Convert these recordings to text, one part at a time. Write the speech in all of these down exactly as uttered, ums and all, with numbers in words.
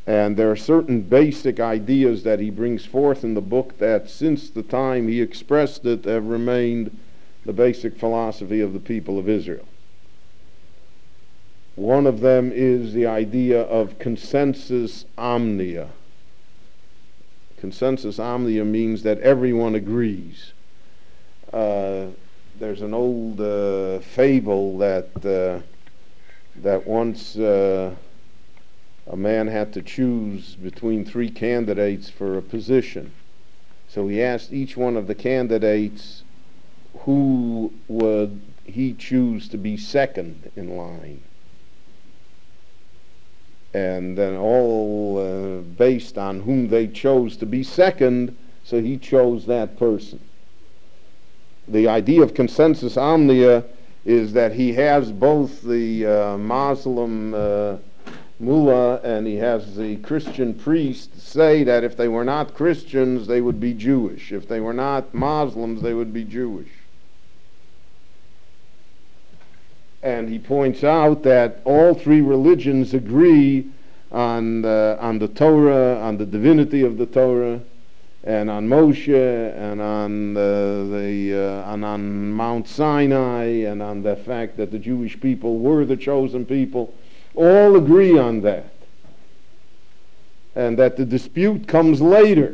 And there are certain basic ideas that he brings forth in the book that since the time he expressed it have remained the basic philosophy of the people of Israel. One of them is the idea of consensus omnia. Consensus omnia means that everyone agrees. Uh, there's an old uh, fable that uh, that once uh, a man had to choose between three candidates for a position. So he asked each one of the candidates who would he choose to be second in line. And then all uh, based on whom they chose to be second, so he chose that person. The idea of consensus omnia is that he has both the uh, Muslim uh, mullah and he has the Christian priest say that if they were not Christians, they would be Jewish. If they were not Muslims, they would be Jewish. And he points out that all three religions agree on the, on the Torah, on the divinity of the Torah, and on Moshe, and on the, the uh, and on Mount Sinai, and on the fact that the Jewish people were the chosen people. All agree on that, and that the dispute comes later,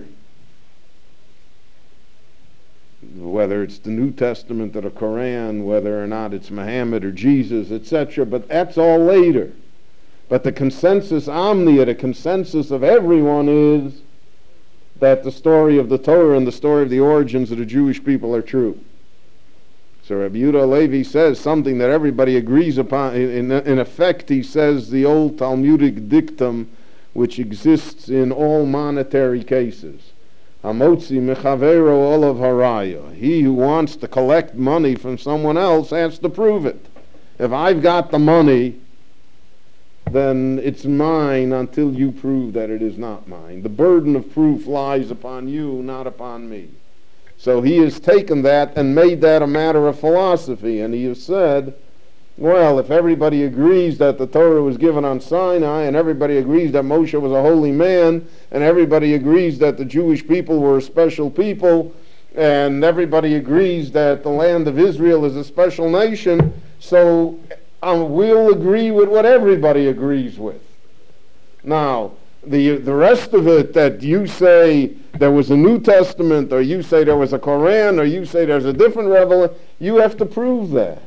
whether it's the New Testament or the Quran, whether or not it's Muhammad or Jesus, et cetera. But that's all later. But the consensus omnia, the consensus of everyone, is that the story of the Torah and the story of the origins of the Jewish people are true. So Rabbi Yehuda Halevi says something that everybody agrees upon. In, in effect, he says the old Talmudic dictum which exists in all monetary cases. Hamotzi mechavero olav haraya. He who wants to collect money from someone else has to prove it. If I've got the money, then it's mine until you prove that it is not mine. The burden of proof lies upon you, not upon me. So he has taken that and made that a matter of philosophy, and he has said, well, if everybody agrees that the Torah was given on Sinai, and everybody agrees that Moshe was a holy man, and everybody agrees that the Jewish people were a special people, and everybody agrees that the land of Israel is a special nation, so um, we'll agree with what everybody agrees with. Now, the the rest of it that you say there was a New Testament, or you say there was a Quran, or you say there's a different revelation, you have to prove that.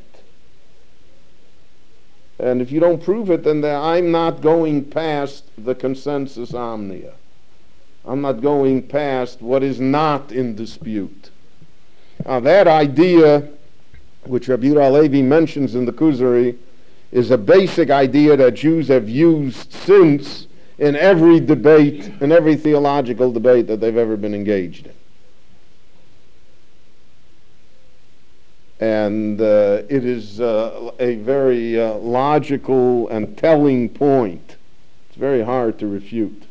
And if you don't prove it, then I'm not going past the consensus omnia. I'm not going past what is not in dispute. Now that idea, which Rabbi Yehuda Halevi mentions in the Kuzari, is a basic idea that Jews have used since in every debate, in every theological debate that they've ever been engaged in. And uh, it is uh, a very uh, logical and telling point. It's very hard to refute.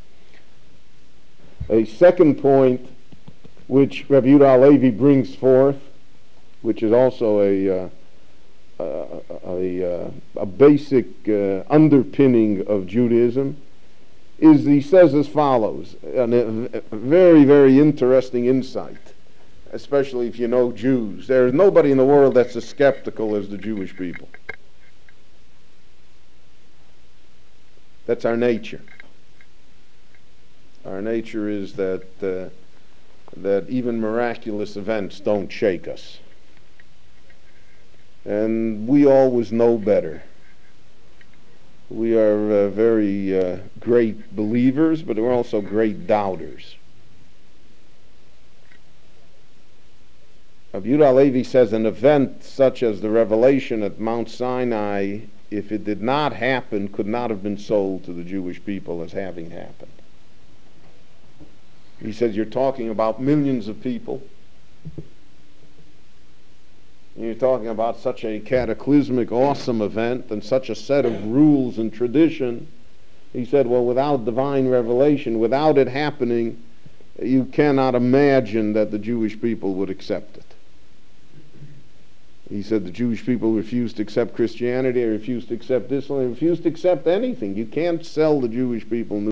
A second point which Rabbi Yehuda Halevi brings forth, which is also a, uh, a, a, a basic uh, underpinning of Judaism, is he says as follows, and a, a very, very interesting insight, especially if you know Jews. There is nobody in the world that's as skeptical as the Jewish people. That's our nature. Our nature is that uh, that even miraculous events don't shake us. And we always know better. We are uh, very uh, great believers, but we're also great doubters. Rabbi Yehuda Halevi says an event such as the revelation at Mount Sinai, if it did not happen, could not have been sold to the Jewish people as having happened. He says you're talking about millions of people. You're talking about such a cataclysmic, awesome event and such a set of rules and tradition. He said, well, without divine revelation, without it happening, you cannot imagine that the Jewish people would accept it. He said the Jewish people refused to accept Christianity, they refused to accept Islam, they refused to accept anything. You can't sell the Jewish people